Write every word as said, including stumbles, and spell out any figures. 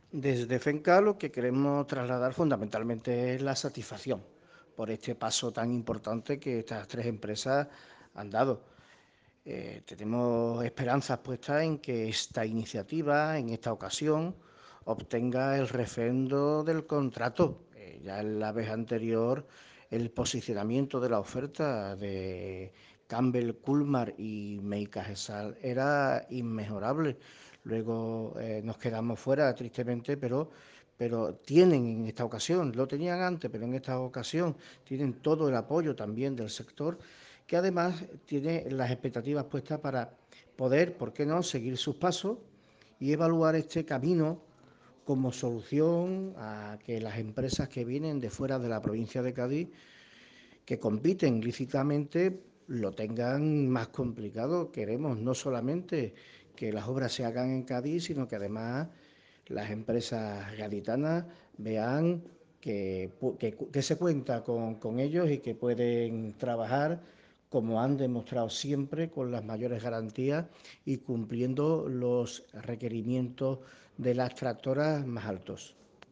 Desde FENCA lo que queremos trasladar fundamentalmente es la satisfacción por este paso tan importante que estas tres empresas han dado. Eh, tenemos esperanzas puestas en que esta iniciativa, en esta ocasión, obtenga el refrendo del contrato. Eh, ya en la vez anterior, el posicionamiento de la oferta de Campbell, Kulmar y Meika Gesal era inmejorable. Luego eh, nos quedamos fuera, tristemente, pero, pero tienen en esta ocasión, lo tenían antes, pero en esta ocasión tienen todo el apoyo también del sector, que además tiene las expectativas puestas para poder, ¿por qué no?, seguir sus pasos y evaluar este camino como solución a que las empresas que vienen de fuera de la provincia de Cádiz, que compiten lícitamente, lo tengan más complicado. Queremos no solamente que las obras se hagan en Cádiz, sino que además las empresas gaditanas vean que, que, que se cuenta con, con ellos y que pueden trabajar como han demostrado siempre, con las mayores garantías y cumpliendo los requerimientos de las tractoras más altos.